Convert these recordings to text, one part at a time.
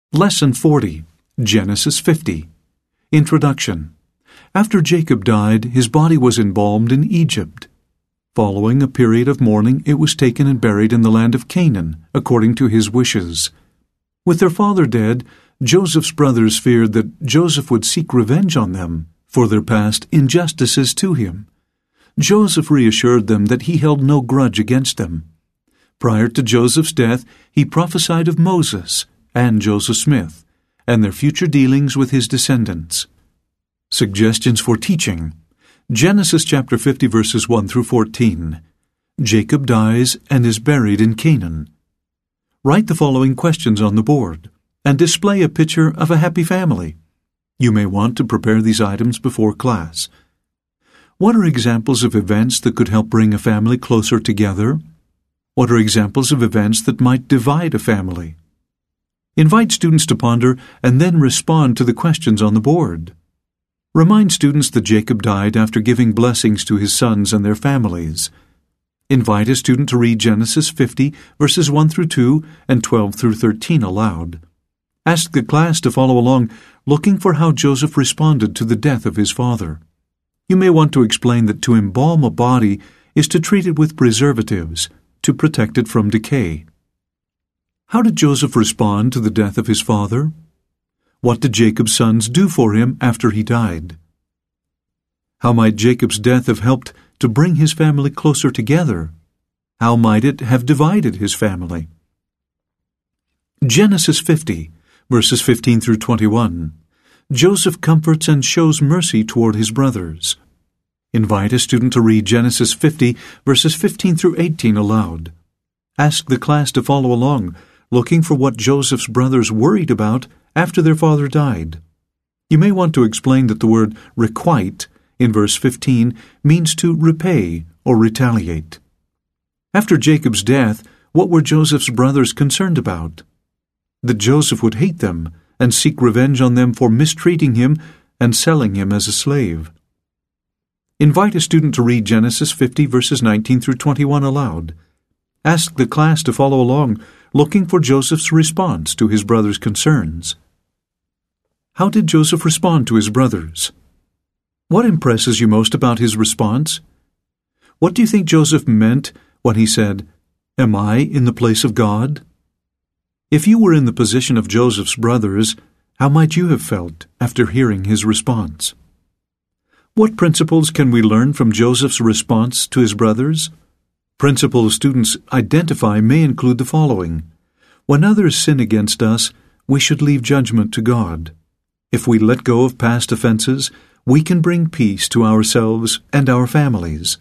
Lesson 40, Genesis 50. Introduction. After Jacob died, his body was embalmed in Egypt. Following a period of mourning, it was taken and buried in the land of Canaan, according to his wishes. With their father dead, Joseph's brothers feared that Joseph would seek revenge on them for their past injustices to him. Joseph reassured them that he held no grudge against them. Prior to Joseph's death, he prophesied of Moses and Joseph Smith, and their future dealings with his descendants. Suggestions for teaching. Genesis chapter 50 verses 1 through 14. Jacob dies and is buried in Canaan. Write the following questions on the board, and display a picture of a happy family. You may want to prepare these items before class. What are examples of events that could help bring a family closer together? What are examples of events that might divide a family? Invite students to ponder and then respond to the questions on the board. Remind students that Jacob died after giving blessings to his sons and their families. Invite a student to read Genesis 50, verses 1 through 2 and 12 through 13 aloud. Ask the class to follow along, looking for how Joseph responded to the death of his father. You may want to explain that to embalm a body is to treat it with preservatives, to protect it from decay. How did Joseph respond to the death of his father? What did Jacob's sons do for him after he died? How might Jacob's death have helped to bring his family closer together? How might it have divided his family? Genesis 50, verses 15 through 21. Joseph comforts and shows mercy toward his brothers. Invite a student to read Genesis 50, verses 15 through 18 aloud. Ask the class to follow along, looking for what Joseph's brothers worried about after their father died. You may want to explain that the word requite in verse 15 means to repay or retaliate. After Jacob's death, what were Joseph's brothers concerned about? That Joseph would hate them and seek revenge on them for mistreating him and selling him as a slave. Invite a student to read Genesis 50 verses 19 through 21 aloud. Ask the class to follow along, looking for Joseph's response to his brothers' concerns. How did Joseph respond to his brothers? What impresses you most about his response? What do you think Joseph meant when he said, "Am I in the place of God?" If you were in the position of Joseph's brothers, how might you have felt after hearing his response? What principles can we learn from Joseph's response to his brothers? Principles students identify may include the following. When others sin against us, we should leave judgment to God. If we let go of past offenses, we can bring peace to ourselves and our families.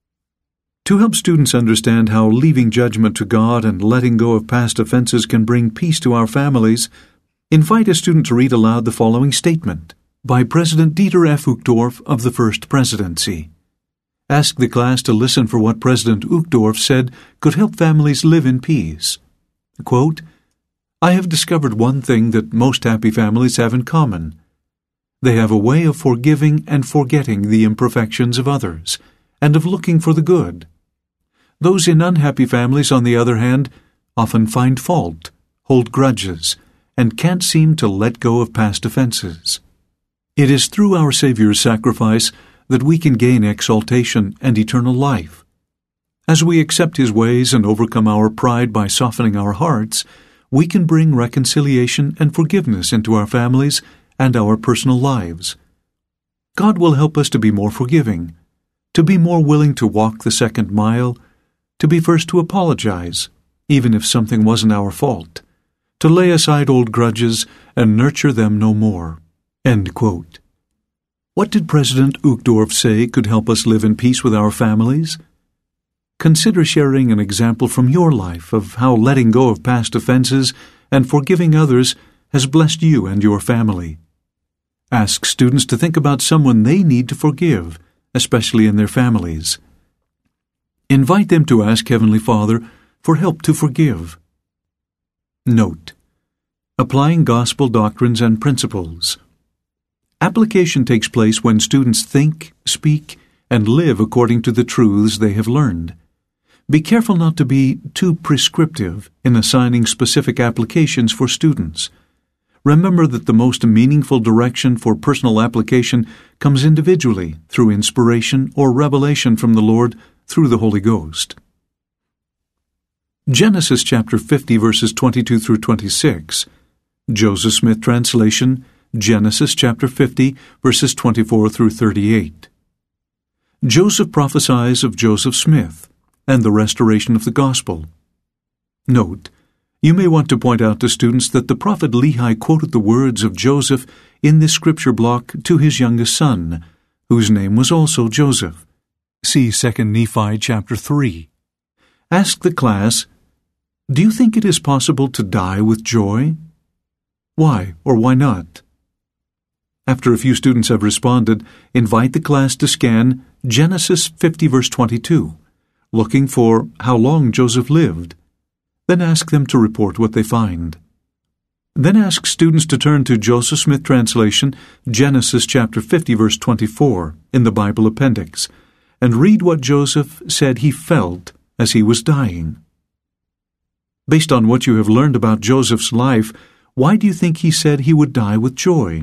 To help students understand how leaving judgment to God and letting go of past offenses can bring peace to our families, invite a student to read aloud the following statement by President Dieter F. Uchtdorf of the First Presidency. Ask the class to listen for what President Uchtdorf said could help families live in peace. Quote, "I have discovered one thing that most happy families have in common. They have a way of forgiving and forgetting the imperfections of others, and of looking for the good. Those in unhappy families, on the other hand, often find fault, hold grudges, and can't seem to let go of past offenses. It is through our Savior's sacrifice that we can gain exaltation and eternal life. As we accept His ways and overcome our pride by softening our hearts, we can bring reconciliation and forgiveness into our families and our personal lives. God will help us to be more forgiving, to be more willing to walk the second mile, to be first to apologize, even if something wasn't our fault, to lay aside old grudges and nurture them no more." End quote. What did President Uchtdorf say could help us live in peace with our families? Consider sharing an example from your life of how letting go of past offenses and forgiving others has blessed you and your family. Ask students to think about someone they need to forgive, especially in their families. Invite them to ask Heavenly Father for help to forgive. Note: applying gospel doctrines and principles. Application takes place when students think, speak, and live according to the truths they have learned. Be careful not to be too prescriptive in assigning specific applications for students. remember that the most meaningful direction for personal application comes individually through inspiration or revelation from the Lord through the Holy Ghost. Genesis chapter 50 verses 22 through 26. Joseph Smith translation, Genesis chapter 50 verses 24 through 38. Joseph prophesies of Joseph Smith and the restoration of the gospel. Note, you may want to point out to students that the prophet Lehi quoted the words of Joseph in this scripture block to his youngest son, whose name was also Joseph. See 2 Nephi chapter 3. Ask the class, do you think it is possible to die with joy? Why or why not? After a few students have responded, invite the class to scan Genesis 50 verse 22, looking for how long Joseph lived. Then ask them to report what they find. Then ask students to turn to Joseph Smith translation, Genesis chapter 50 verse 24 in the Bible appendix, and read what Joseph said he felt as he was dying. Based on what you have learned about Joseph's life, why do you think he said he would die with joy?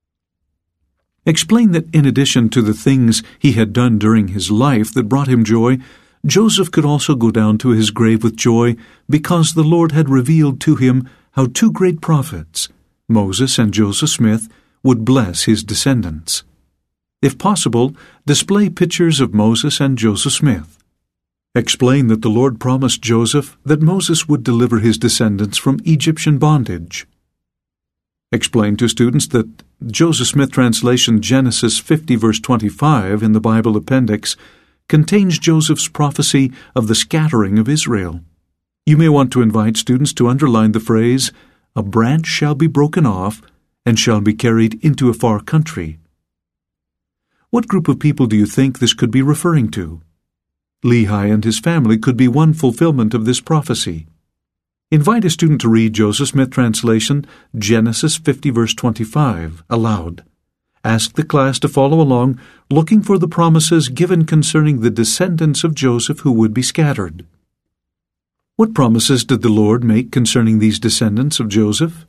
Explain that in addition to the things he had done during his life that brought him joy, Joseph could also go down to his grave with joy because the Lord had revealed to him how two great prophets, Moses and Joseph Smith, would bless his descendants. If possible, display pictures of Moses and Joseph Smith. Explain that the Lord promised Joseph that Moses would deliver his descendants from Egyptian bondage. Explain to students that Joseph Smith translation Genesis 50 verse 25 in the Bible appendix contains Joseph's prophecy of the scattering of Israel. You may want to invite students to underline the phrase, "A branch shall be broken off and shall be carried into a far country." What group of people do you think this could be referring to? Lehi and his family could be one fulfillment of this prophecy. Invite a student to read Joseph Smith translation, Genesis 50 verse 25, aloud. Ask the class to follow along, looking for the promises given concerning the descendants of Joseph who would be scattered. What promises did the Lord make concerning these descendants of Joseph?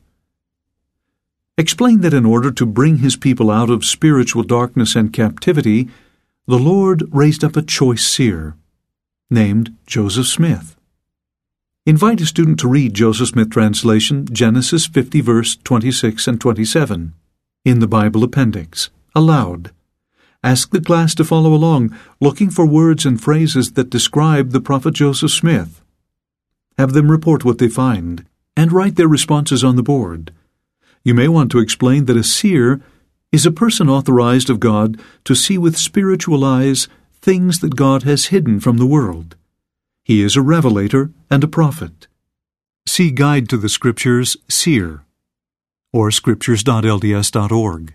Explain that in order to bring his people out of spiritual darkness and captivity, the Lord raised up a choice seer, named Joseph Smith. Invite a student to read Joseph Smith translation, Genesis 50 verse 26 and 27. In the Bible appendix, aloud. Ask the class to follow along, looking for words and phrases that describe the prophet Joseph Smith. Have them report what they find, and write their responses on the board. You may want to explain that a seer is a person authorized of God to see with spiritual eyes things that God has hidden from the world. He is a revelator and a prophet. See Guide to the Scriptures, Seer, or scriptures.lds.org.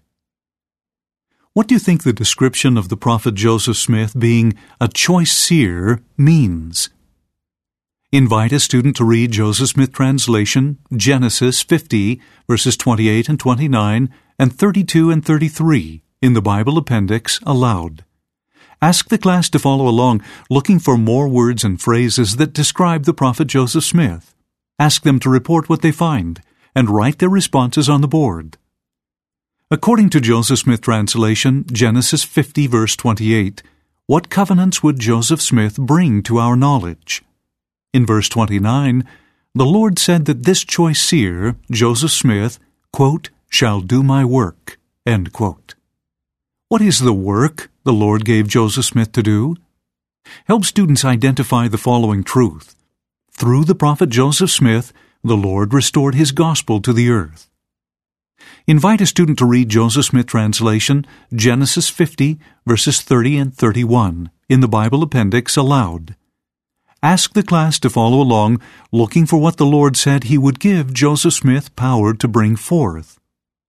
What do you think the description of the prophet Joseph Smith being a choice seer means? Invite a student to read Joseph Smith translation, Genesis 50, verses 28 and 29, and 32 and 33, in the Bible appendix, aloud. Ask the class to follow along, looking for more words and phrases that describe the prophet Joseph Smith. Ask them to report what they find, and write their responses on the board. According to Joseph Smith translation, Genesis 50 verse 28, what covenants would Joseph Smith bring to our knowledge? In verse 29, the Lord said that this choice seer, Joseph Smith, quote, shall do my work, end quote. What is the work the Lord gave Joseph Smith to do? Help students identify the following truth. Through the prophet Joseph Smith, the Lord restored his gospel to the earth. Invite a student to read Joseph Smith translation, Genesis 50, verses 30 and 31, in the Bible appendix, aloud. Ask the class to follow along, looking for what the Lord said he would give Joseph Smith power to bring forth.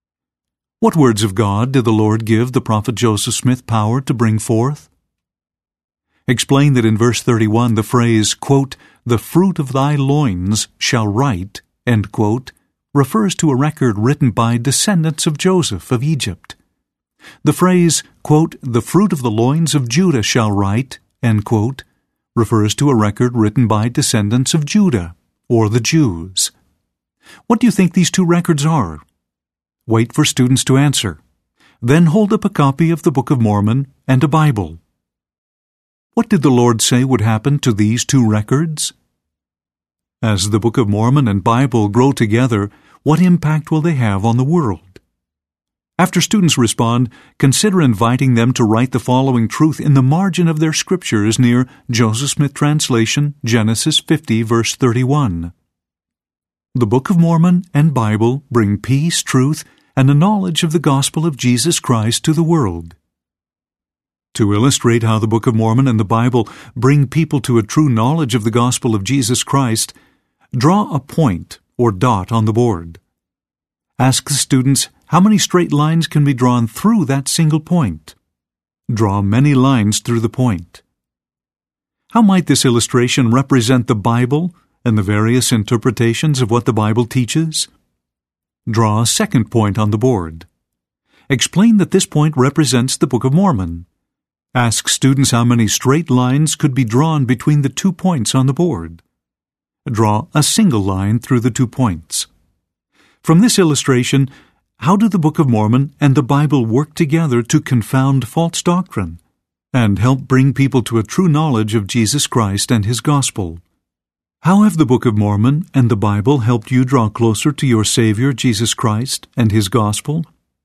What words of God did the Lord give the prophet Joseph Smith power to bring forth? Explain that in verse 31 the phrase, quote, the fruit of thy loins shall write, end quote, refers to a record written by descendants of Joseph of Egypt. The phrase, quote, the fruit of the loins of Judah shall write, end quote, refers to a record written by descendants of Judah, or the Jews. What do you think these two records are? Wait for students to answer. Then hold up a copy of the Book of Mormon and a Bible. What did the Lord say would happen to these two records? As the Book of Mormon and Bible grow together, what impact will they have on the world? After students respond, consider inviting them to write the following truth in the margin of their scriptures near Joseph Smith Translation, Genesis 50, verse 31. The Book of Mormon and Bible bring peace, truth, and a knowledge of the gospel of Jesus Christ to the world. To illustrate how the Book of Mormon and the Bible bring people to a true knowledge of the gospel of Jesus Christ, draw a point or dot on the board. Ask the students how many straight lines can be drawn through that single point. Draw many lines through the point. How might this illustration represent the Bible and the various interpretations of what the Bible teaches? Draw a second point on the board. Explain that this point represents the Book of Mormon. Ask students how many straight lines could be drawn between the 2 points on the board. Draw a single line through the 2 points. From this illustration, how do the Book of Mormon and the Bible work together to confound false doctrine and help bring people to a true knowledge of Jesus Christ and His gospel? How have the Book of Mormon and the Bible helped you draw closer to your Savior, Jesus Christ, and His gospel?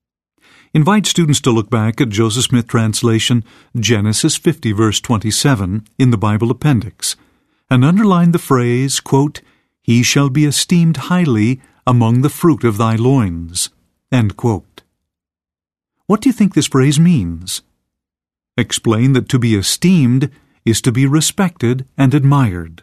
Invite students to look back at Joseph Smith Translation, Genesis 50, verse 27, in the Bible Appendix, and underline the phrase, quote, "He shall be esteemed highly among the fruit of thy loins." End quote. What do you think this phrase means? Explain that to be esteemed is to be respected and admired.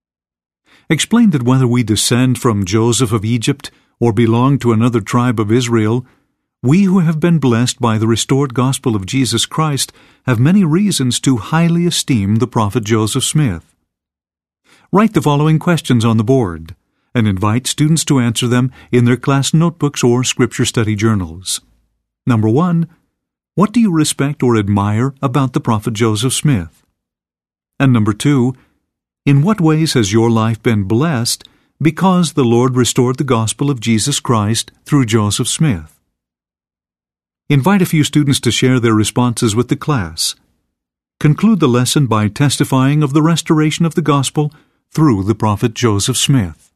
Explain that whether we descend from Joseph of Egypt or belong to another tribe of Israel, we who have been blessed by the restored gospel of Jesus Christ have many reasons to highly esteem the prophet Joseph Smith. Write the following questions on the board and invite students to answer them in their class notebooks or scripture study journals. Number 1, what do you respect or admire about the prophet Joseph Smith? And number 2, in what ways has your life been blessed because the Lord restored the gospel of Jesus Christ through Joseph Smith? Invite a few students to share their responses with the class. Conclude the lesson by testifying of the restoration of the gospel through the prophet Joseph Smith.